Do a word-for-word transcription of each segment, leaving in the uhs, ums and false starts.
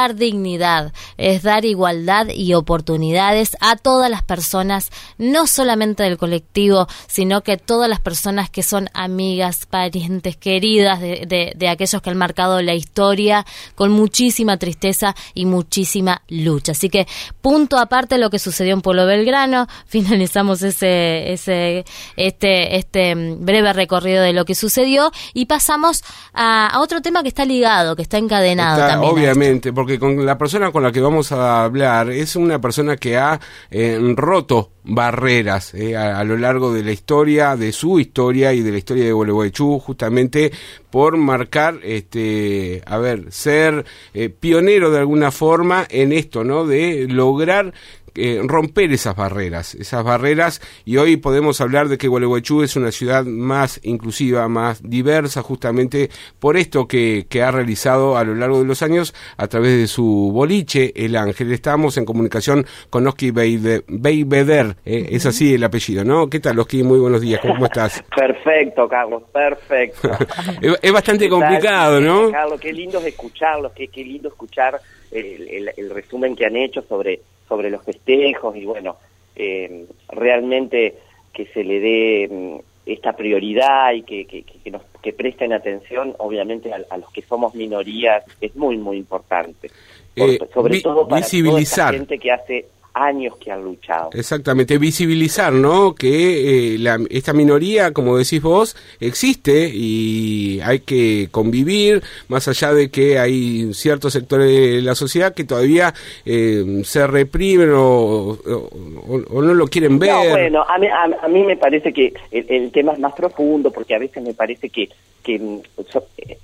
dar dignidad, es dar igualdad y oportunidades a todas las personas, no solamente del colectivo, sino que todas las personas que son amigas, parientes, queridas de, de, de aquellos que han marcado la historia con muchísima tristeza y muchísima lucha. Así que punto aparte lo que sucedió en Pueblo Belgrano, finalizamos ese, ese, este, este breve recorrido de lo que sucedió y pasamos a, a otro tema que está ligado, que está encadenado está, también. Obviamente, porque con la persona con la que vamos a hablar es una persona que ha eh, roto barreras eh, a, a lo largo de la historia, de su historia y de la historia de Gualeguaychú, justamente por marcar, este, a ver, ser eh, pionero de alguna forma en esto, ¿no? De lograr Eh, romper esas barreras, esas barreras, y hoy podemos hablar de que Gualeguaychú es una ciudad más inclusiva, más diversa, justamente por esto que, que ha realizado a lo largo de los años a través de su boliche, El Ángel. Estamos en comunicación con Oski Beibeder, eh, es así el apellido, ¿no? ¿Qué tal, Oski? Muy buenos días, ¿cómo estás? Perfecto, Carlos, perfecto. es, es bastante complicado, ¿no? Carlos, qué lindo es escucharlos, qué, qué lindo escuchar el, el, el resumen que han hecho sobre sobre los festejos y bueno, eh, realmente que se le dé mm, esta prioridad y que, que, que, nos, que presten atención, obviamente, a, a los que somos minorías, es muy, muy importante. Por, eh, sobre vi, todo para visibilizar. toda esa gente que hace años que han luchado. Exactamente, visibilizar, ¿no? Que eh, la, esta minoría, como decís vos, existe y hay que convivir, más allá de que hay ciertos sectores de la sociedad que todavía eh, se reprimen o, o, o no lo quieren ver. No, bueno, a mí, a, a mí me parece que el, el tema es más profundo, porque a veces me parece que, que so, eh,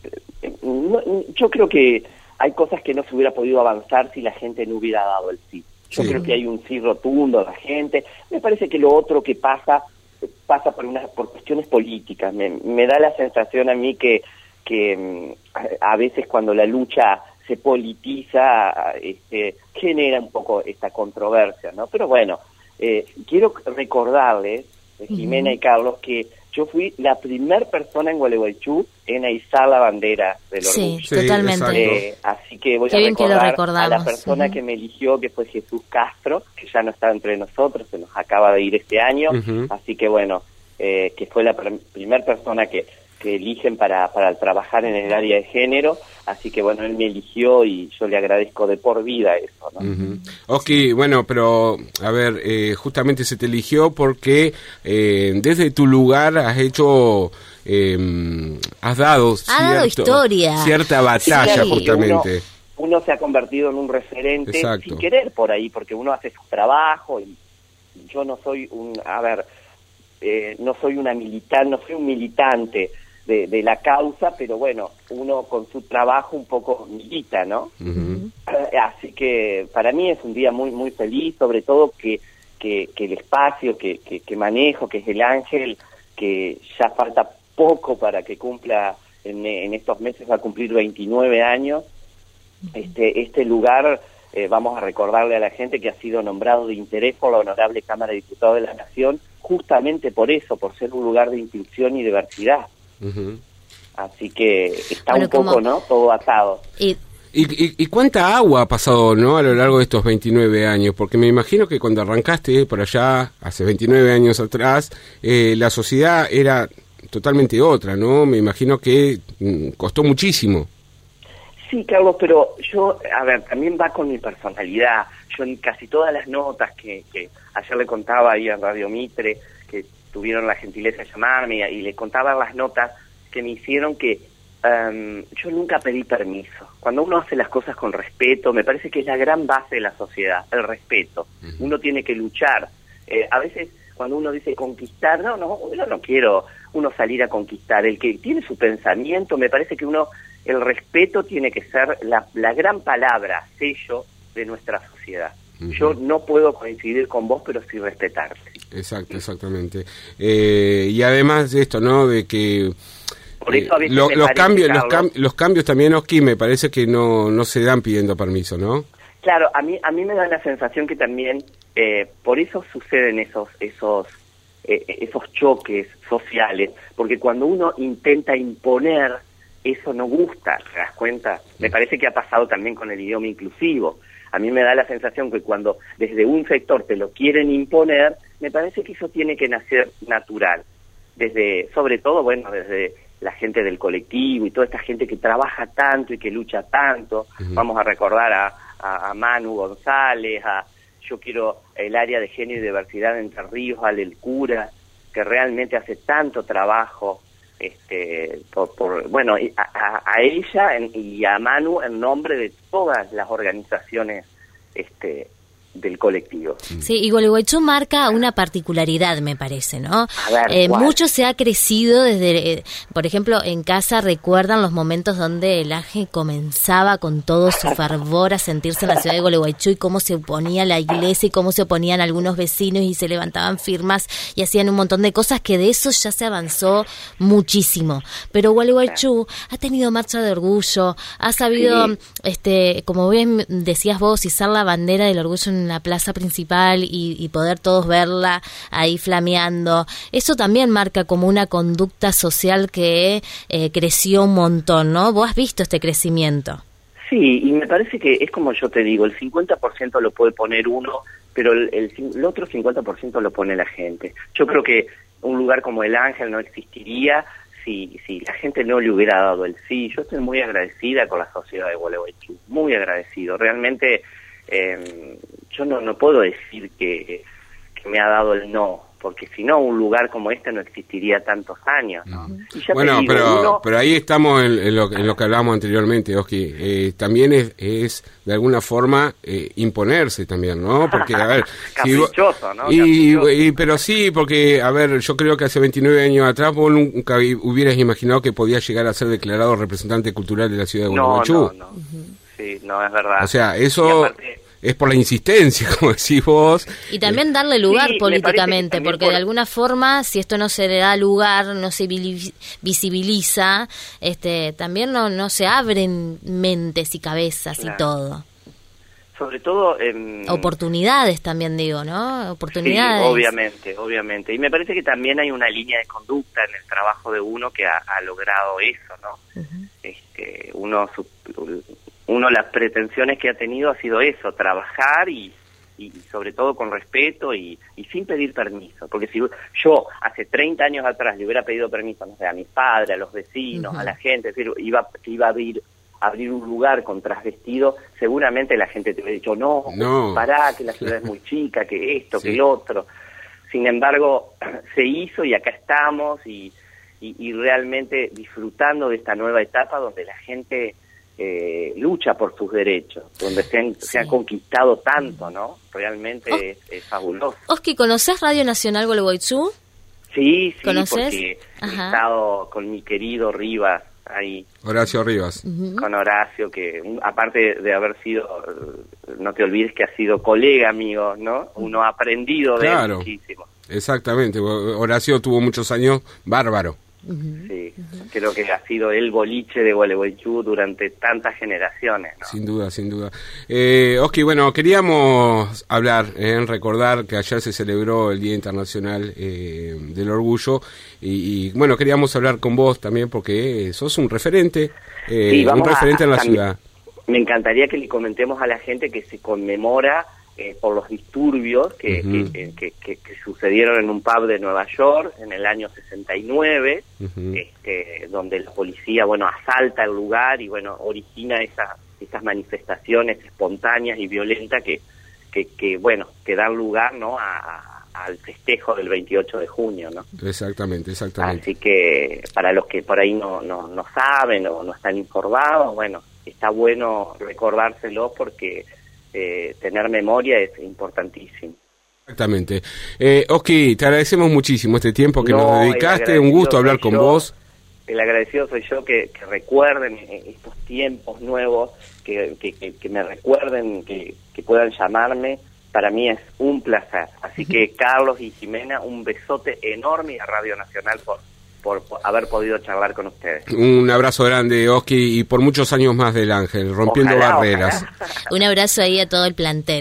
no, yo creo que hay cosas que no se hubiera podido avanzar si la gente no hubiera dado el sí. Yo sí. creo que hay un sí rotundo a la gente. Me parece que lo otro que pasa, pasa por unas por cuestiones políticas. Me, me da la sensación a mí que, que a, a veces cuando la lucha se politiza, este, genera un poco esta controversia, ¿no? Pero bueno, eh, quiero recordarles, Jimena uh-huh. y Carlos, que yo fui la primer persona en Gualeguaychú en izar la bandera del orgullo. Sí, totalmente. Eh, así que voy Qué a bien que lo recordar recordamos. a la persona uh-huh. que me eligió, que fue Jesús Castro, que ya no está entre nosotros, se nos acaba de ir este año. Uh-huh. Así que bueno, eh, que fue la pr- primera persona que, que eligen para, para trabajar en el área de género. Así que bueno, él me eligió y yo le agradezco de por vida eso, ¿no? Uh-huh. Ok, bueno, pero a ver, eh, justamente se te eligió porque eh, desde tu lugar has hecho, eh, has dado, ha cierto, dado historia. cierta batalla, sí, justamente. Uno, uno se ha convertido en un referente. Exacto. Sin querer por ahí, porque uno hace su trabajo y yo no soy un, a ver, eh, no soy una militante, no soy un militante De, de la causa, pero bueno, uno con su trabajo un poco milita, ¿no? Uh-huh. Así que para mí es un día muy muy feliz, sobre todo que que, que el espacio que, que, que manejo, que es El Ángel, que ya falta poco para que cumpla, en, en estos meses va a cumplir veintinueve años, este, este lugar, eh, vamos a recordarle a la gente que ha sido nombrado de interés por la Honorable Cámara de Diputados de la Nación, justamente por eso, por ser un lugar de inclusión y diversidad. Uh-huh. Así que está bueno, un poco, como... ¿no? Todo atado. Y... ¿Y, y, ¿Y cuánta agua ha pasado, no, a lo largo de estos veintinueve años? Porque me imagino que cuando arrancaste por allá, hace veintinueve años atrás, eh, la sociedad era totalmente otra, ¿no? Me imagino que mm, costó muchísimo. Sí, Carlos, pero yo, a ver, también va con mi personalidad. Yo en casi todas las notas que, que ayer le contaba ahí en Radio Mitre, que tuvieron la gentileza de llamarme y le contaba las notas que me hicieron que um, yo nunca pedí permiso. Cuando uno hace las cosas con respeto, me parece que es la gran base de la sociedad, el respeto. Uh-huh. Uno tiene que luchar. Eh, a veces cuando uno dice conquistar, no, no, yo no quiero uno salir a conquistar. El que tiene su pensamiento, me parece que uno, el respeto tiene que ser la, la gran palabra, sello de nuestra sociedad. Uh-huh. Yo no puedo coincidir con vos, pero sí respetarte. Exacto, exactamente. Eh, y además de esto, ¿no? De que Por eso a veces lo, me los parece, cambios, Carlos, los, cam- los cambios también, Oski, me parece que no no se dan pidiendo permiso, ¿no? Claro, a mí a mí me da la sensación que también eh, por eso suceden esos esos eh, esos choques sociales, porque cuando uno intenta imponer eso no gusta, ¿te das cuenta? Me parece que ha pasado también con el idioma inclusivo. A mí me da la sensación que cuando desde un sector te lo quieren imponer, me parece que eso tiene que nacer natural. Desde, sobre todo, bueno, desde la gente del colectivo y toda esta gente que trabaja tanto y que lucha tanto. Uh-huh. Vamos a recordar a, a, a Manu González, a yo quiero el área de género y diversidad de Entre Ríos, Ale el Cura, que realmente hace tanto trabajo, este, por, por bueno, a, a, a ella en, y a Manu en nombre de todas las organizaciones este, del colectivo. Sí, y Gualeguaychú marca una particularidad, me parece, ¿no? A ver, eh, mucho se ha crecido desde, eh, por ejemplo, en casa recuerdan los momentos donde el Aje comenzaba con todo su fervor a sentirse en la ciudad de Gualeguaychú y cómo se oponía la iglesia y cómo se oponían algunos vecinos y se levantaban firmas y hacían un montón de cosas, que de eso ya se avanzó muchísimo. Pero Gualeguaychú ha tenido marcha de orgullo, ha sabido, sí. este, como bien decías vos, izar la bandera del orgullo en la plaza principal y, y poder todos verla ahí flameando. Eso también marca como una conducta social que eh, creció un montón, ¿no? ¿Vos has visto este crecimiento? Sí, y me parece que es como yo te digo, el cincuenta por ciento lo puede poner uno, pero el, el, el otro cincuenta por ciento lo pone la gente. Yo creo que un lugar como el Ángel no existiría si, si la gente no le hubiera dado el sí. Yo estoy muy agradecida con la sociedad de Gualeguaychú, muy agradecido. Realmente eh, yo no, no puedo decir que, que me ha dado el no, porque si no, un lugar como este no existiría tantos años, ¿no? Y ya bueno, digo, pero uno... pero ahí estamos en, en, lo, en lo que hablábamos anteriormente, Oski. Eh, también es, es, de alguna forma, eh, imponerse también, ¿no? Porque, a ver... Caprichoso, si, ¿no? Y, y, pero sí, porque, a ver, yo creo que hace veintinueve años atrás vos nunca hubieras imaginado que podías llegar a ser declarado representante cultural de la ciudad de Gualeguaychú. No, no, no. Sí, no, es verdad. O sea, eso... es por la insistencia, como decís vos. Y también darle lugar sí, políticamente, porque por... de alguna forma, si esto no se le da lugar, no se visibiliza, este, también no, no se abren mentes y cabezas, claro, y todo. Sobre todo... Eh, oportunidades también, digo, ¿no? Oportunidades. Sí, obviamente, obviamente. Y me parece que también hay una línea de conducta en el trabajo de uno que ha, ha logrado eso, ¿no? Uh-huh. Este, uno... Su, Uno, las pretensiones que ha tenido ha sido eso, trabajar y, y sobre todo con respeto y, y sin pedir permiso. Porque si yo hace treinta años atrás le hubiera pedido permiso, no sé, a mis padres, a los vecinos, uh-huh, a la gente, es decir, iba, iba a abrir, abrir un lugar con trasvestido, seguramente la gente te hubiera dicho, no, no, pará, que la ciudad es muy chica, que esto, sí, que el otro. Sin embargo, se hizo y acá estamos y, y, y realmente disfrutando de esta nueva etapa donde la gente... Eh, lucha por sus derechos, donde se han, sí. se ha conquistado tanto, ¿no? Realmente es, es fabuloso. Oski, ¿conocés Radio Nacional Gualeguaychú? Sí, sí, ¿Conocés? Porque Ajá. he estado con mi querido Rivas ahí. Horacio Rivas. Uh-huh. Con Horacio, que aparte de haber sido, no te olvides que ha sido colega mío, ¿no? Uno ha aprendido de claro, él muchísimo. Exactamente, Horacio tuvo muchos años bárbaro. Uh-huh. Sí, uh-huh. Creo que ha sido el boliche de Gualeguaychú durante tantas generaciones, ¿no? Sin duda, sin duda. Eh, Oski, bueno, queríamos hablar, eh, recordar que ayer se celebró el Día Internacional eh, del Orgullo y, y, bueno, queríamos hablar con vos también porque sos un referente, eh, sí, un referente a, en la también, ciudad. Me encantaría que le comentemos a la gente que se conmemora Eh, por los disturbios que, uh-huh. que, que, que, que sucedieron en un pub de Nueva York en el año sesenta y nueve, uh-huh. este, donde la policía, bueno, asalta el lugar y, bueno, origina esas, esas manifestaciones espontáneas y violentas que, que, que bueno, que dan lugar, ¿no?, a, a, al festejo del veintiocho de junio, ¿no? Exactamente, exactamente. Así que para los que por ahí no, no, no saben o no están informados, bueno, está bueno recordárselos porque... Eh, tener memoria es importantísimo. Exactamente. Eh, Oski, te agradecemos muchísimo este tiempo que no, nos dedicaste, un gusto hablar con yo, vos. El agradecido soy yo que, que recuerden estos tiempos nuevos, que, que, que, que me recuerden, que, que puedan llamarme, para mí es un placer. Así que Carlos y Jimena, un besote enorme a Radio Nacional por Por, por haber podido charlar con ustedes. Un abrazo grande, Oski, y por muchos años más del Ángel, rompiendo ojalá, barreras. Ojalá. Un abrazo ahí a todo el plantel.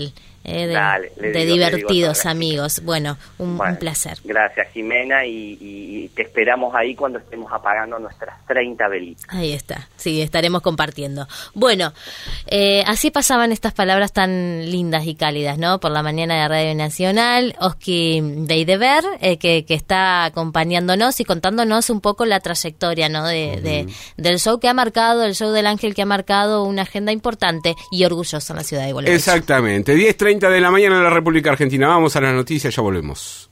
eh, de, Dale, de digo, divertidos amigos. Bueno un, bueno, un placer. Gracias, Jimena, y, y, y te esperamos ahí cuando estemos apagando nuestras treinta velitas. Ahí está, sí, estaremos compartiendo. Bueno, eh, así pasaban estas palabras tan lindas y cálidas, ¿no? Por la mañana de Radio Nacional, Oski Deideber, eh, que, que está acompañándonos y contándonos un poco la trayectoria, ¿no? De, uh-huh. de, del show que ha marcado, el show del Ángel que ha marcado una agenda importante y orgullosa en la ciudad de Gualeguaychú. Exactamente, diez treinta de la mañana en la República Argentina. Vamos a las noticias, ya volvemos.